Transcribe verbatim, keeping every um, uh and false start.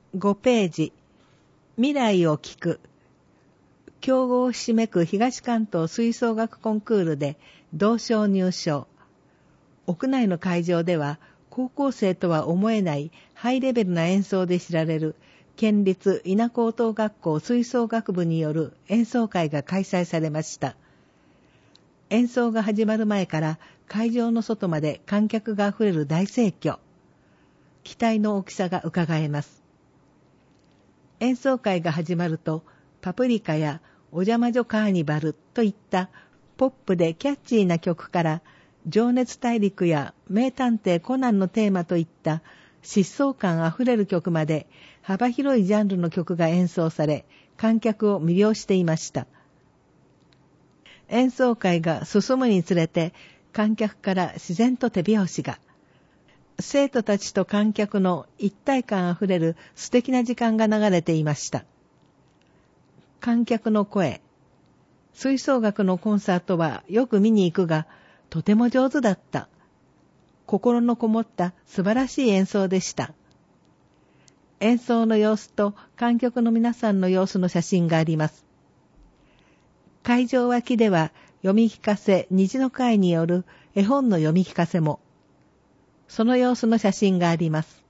ごページ、未来を聞く。強豪ひしめく東関東吹奏楽コンクールで銅賞入賞。屋内の会場では高校生とは思えないハイレベルな演奏で知られる県立伊那高等学校吹奏楽部による演奏会が開催されました。演奏が始まる前から会場の外まで観客があふれる大盛況。期待の大きさがうかがえます。演奏会が始まると、パプリカやお邪魔女カーニバルといったポップでキャッチーな曲から、情熱大陸や名探偵コナンのテーマといった疾走感あふれる曲まで幅広いジャンルの曲が演奏され、観客を魅了していました。演奏会が進むにつれて、観客から自然と手拍子が。生徒たちと観客の一体感あふれる素敵な時間が流れていました。観客の声。吹奏楽のコンサートはよく見に行くが、とても上手だった。心のこもった素晴らしい演奏でした。演奏の様子と観客の皆さんの様子の写真があります。会場脇では読み聞かせ虹の会による絵本の読み聞かせも。その様子の写真があります。